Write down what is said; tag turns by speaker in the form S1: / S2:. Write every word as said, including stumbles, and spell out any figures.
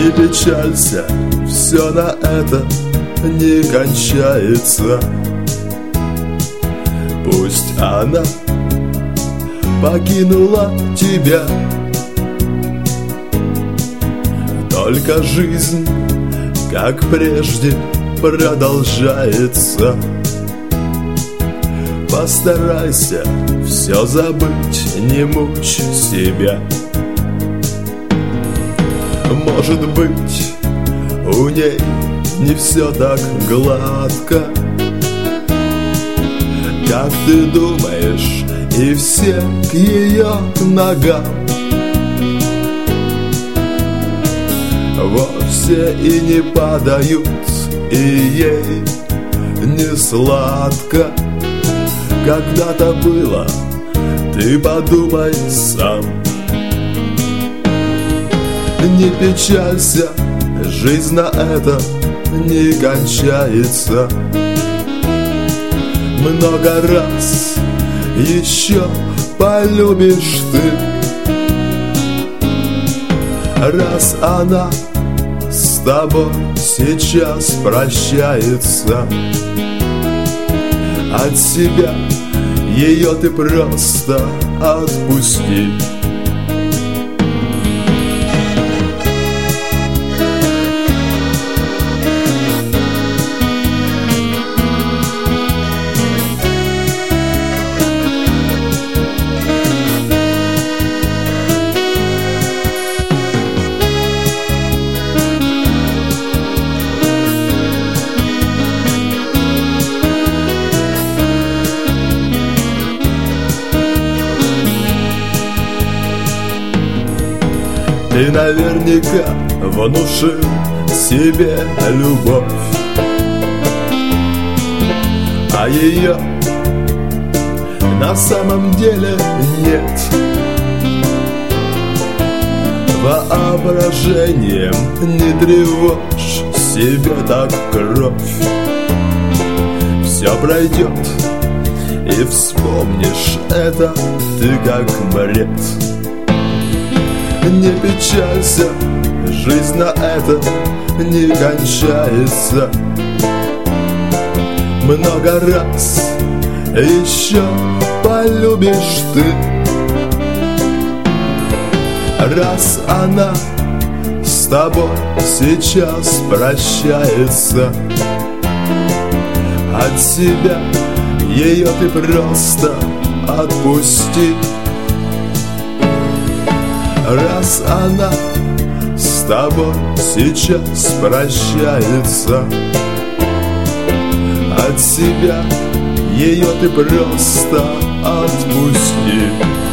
S1: Не печалься, все на это не кончается. Пусть она покинула тебя, только жизнь, как прежде, продолжается. Постарайся все забыть, не мучь себя. Может быть, у ней не все так гладко, как ты думаешь, и все к ее ногам вовсе и не падают, и ей не сладко. Когда-то было, ты подумай сам. Не печалься, жизнь на это не кончается. Много раз еще полюбишь ты, раз она с тобой сейчас прощается. От себя ее ты просто отпусти. Ты наверняка внушил себе любовь, а ее на самом деле нет. Воображением не тревожь себе так кровь. Все пройдет, и вспомнишь это ты как бред. Не печалься, жизнь на это не кончается. Много раз еще полюбишь ты, раз она с тобой сейчас прощается. От себя ее ты просто отпусти. Раз она с тобой сейчас прощается, от себя ее ты просто отпусти.